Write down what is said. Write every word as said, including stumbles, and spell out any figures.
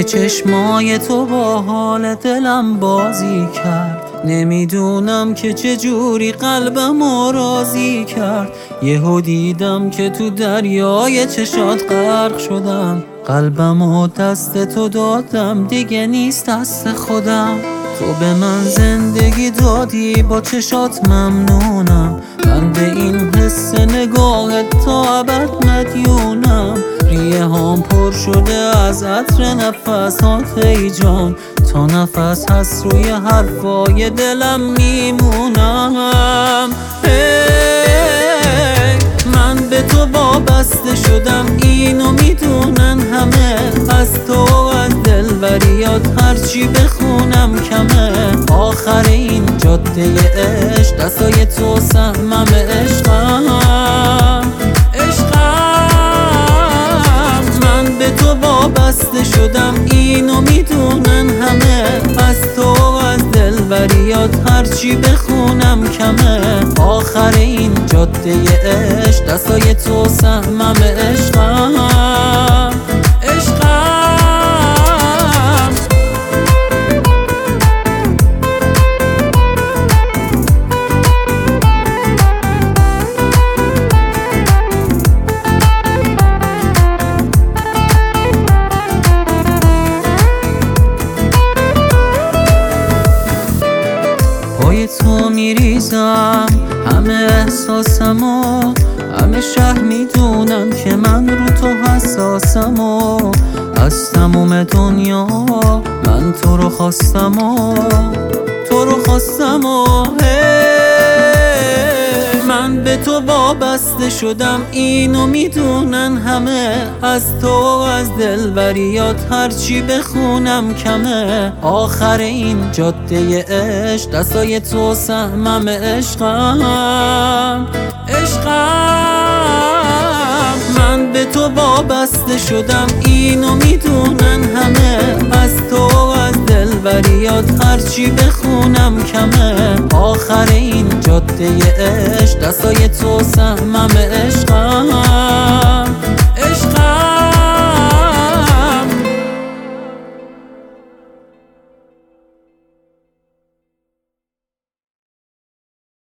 که چشمای تو با حال دلم بازی کرد. نمیدونم که چجوری قلبم راضی کرد. یهو دیدم که تو دریای چشات غرق شدم. قلبم و دست تو دادم، دیگه نیست دست خودم. تو به من زندگی دادی، با چشات ممنونم. من به این حس نگاهت تا ابد مدیونم. ریه هام پر شده از عطر نفسات ای جان. تا نفس هست روی حرفای دلم میمونم. hey, من به تو وابسته شدم، اینو میدونن همه. از تو از دلبریات هرچی بخونم کمه. آخر این جاده عشق دستای تو سهمم. عشقم عشقم من به تو وابسته شدم، اینو میدونن همه. از تو از دلبریات هرچی بخونم کمه. آخر این جاده عشق دستای تو سهمم. عشقم عشقم پای تو میریزم همه احساسمو. همه شهر میدونن که من رو تو حساسم و از تموم دنیا من تو رو خواستم و تو رو خواستم و من به تو وابسته شدم، اینو میدونن همه. از تو از دلبریات هرچی بخونم کمه. آخر این جاده عشق دستای تو سهمم. عشقم عشقم من به تو وابسته شدم، اینو میدونن همه. از تو از دلبریات هرچی بخونم کمه. آخر این جاده عشق دستای تو سهمم.